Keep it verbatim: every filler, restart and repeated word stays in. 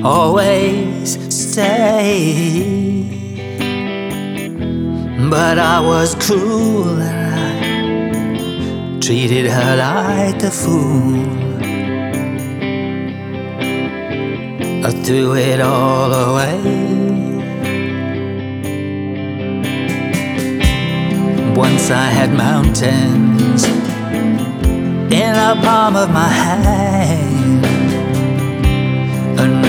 always stay. But I was cruel and I treated her like a fool. I threw it all away. Once I had mountains in the palm of my hand, and